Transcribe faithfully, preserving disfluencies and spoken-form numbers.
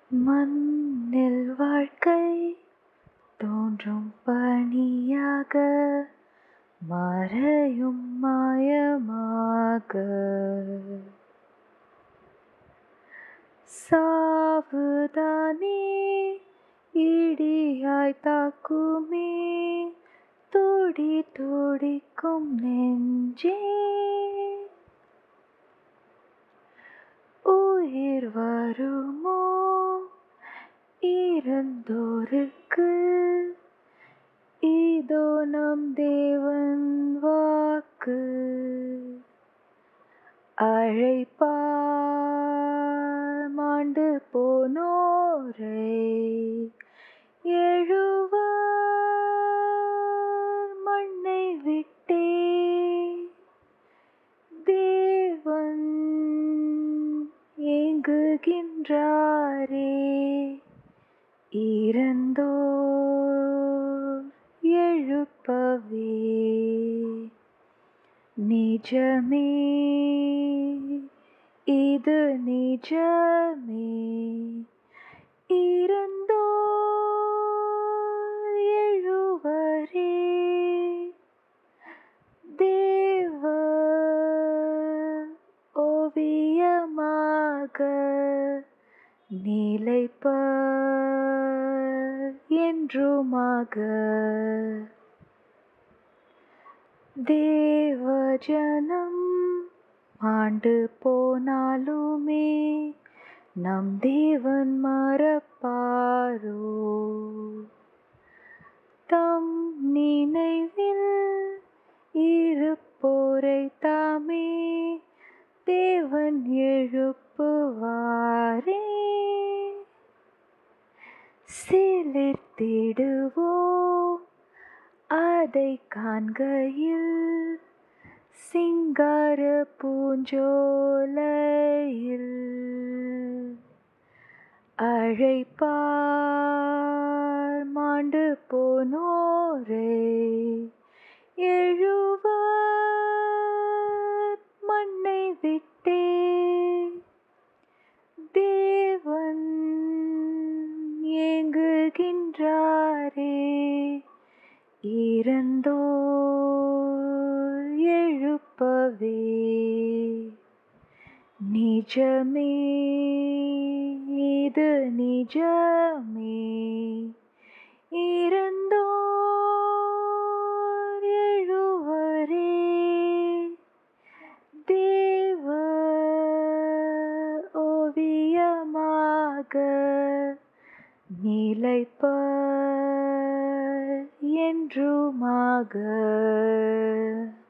மண்ணில் வாழ்க்கை தோன்றும் பனியாக மறையும் மாயமாக. சாவுதானே இடியாய் தாக்குமே துடி துடிக்கும் நெஞ்சே. உயிர் வருமோ இறந்தோருக்கு, இதோ நம் தேவன் வாக்கு. அழைப்பார் மாண்டு போனோரை, எழுவர் மண்ணை விட்டே. தேவன் ஏங்குகின்றாரே, இறந்தோர் எழுப்பவே. நிஜமே இது நிஜமே, இறந்தோர் எழுவரே. தேவ ஓவியமாக நிலைப்பர் என்றுமாக. தேவஜனம் மாண்டு போனாலுமே நம் தேவன் மறப்பாரோ. தம் நினைவில் இருப்போரை தாமே தேவன் எழுப்புவாரே. சிலிர்த்திடுவோம் அதை காண்கையில், சிங்கார பூஞ்சோலையில். அழைப்பார் மாண்டு போனோரை, எழுவர் மண்ணை விட்டே. தேவன் ஏங்குகின்றாரே, இறந்தோர் எழுப்பவே. நிஜமே இது நிஜமே, இறந்தோர் எழுவரே. தேவ ஓவியமாக நிலைப்பர் என்றுமாக.